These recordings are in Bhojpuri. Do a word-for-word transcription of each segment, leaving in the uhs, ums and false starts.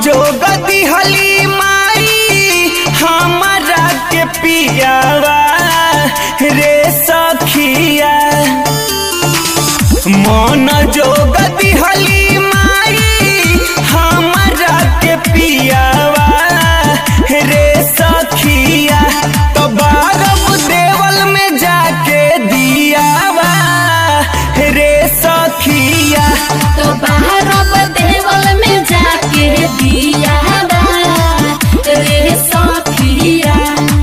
जोग दिहली माई हमारा के पियावा रे सखिया। मन जोग दिहली माई हमारा के पियावा रे सखिया। तो बारब देवल में जाके दियावा रे सखिया। तो बारब देवल में जाके दियावा रे सखिया।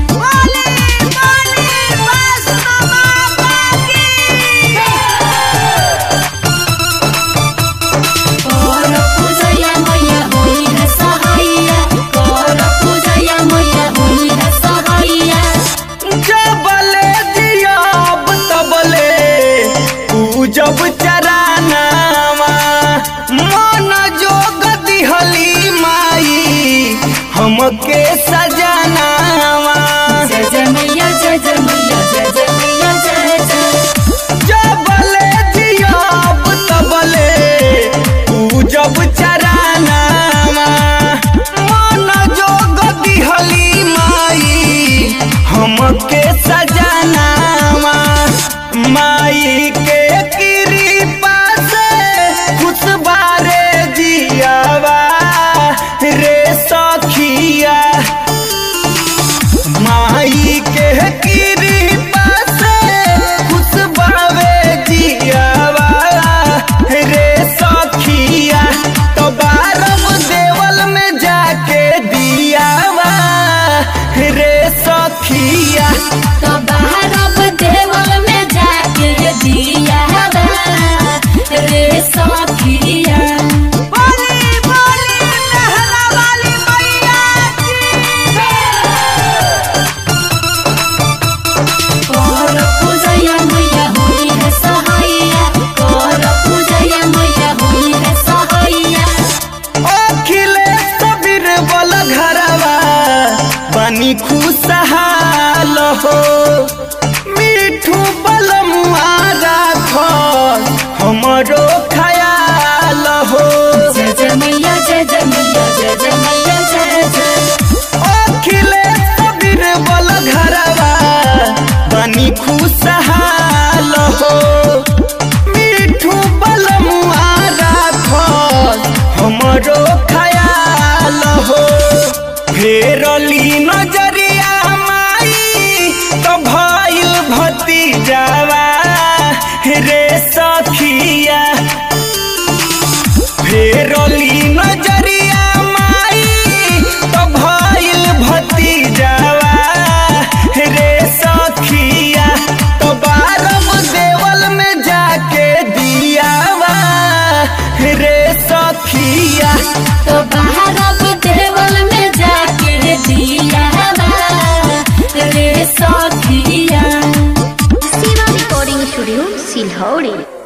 जब चरानावा मन जोग दिहली माई हमके सजनावा। जय जय मैया जय जय मैया जय जय मैया जय जय। जबले जियब तबले जब चरानावा मन जोग दिहली माई हमके सजनावा। माई के कृपा से खुश बारे जियावा रे सखिया। माई के कृपा से खुश बारे जियावा रे सखिया। तो बारब देवल में जाके दियावा रे सखिया। तो बारब देवल में जाके दियावा रे सखिया। बोली बोली लहरा वाली मैया की। कर पूजया मैया हुई है सहाइया। कर पूजया मैया हुई है सहाइया। अखिलेश बीरबल घरवा बनी खुशहाल हो। मिठू बलमुआ राखो हमरो ख्याल हो। जय जय मैया जय जय मैया जय जय मैया जय जय। अखिलेश बीरबल घरवा बनी खुशहाल हो। मिठू बलमुआ राखो हमरो ख्याल हो। फेरली नजरिया माई तो भइल भतीजावा रे सखिया। फेरली नजरिया माई तो भइल भतीजावा रे सखिया। तो बारब देवल में जाके दियावा रे सखिया। तो बारब देवल में जाके दियावा रे सखिया। Shiva recording studio सिलहौड़ी।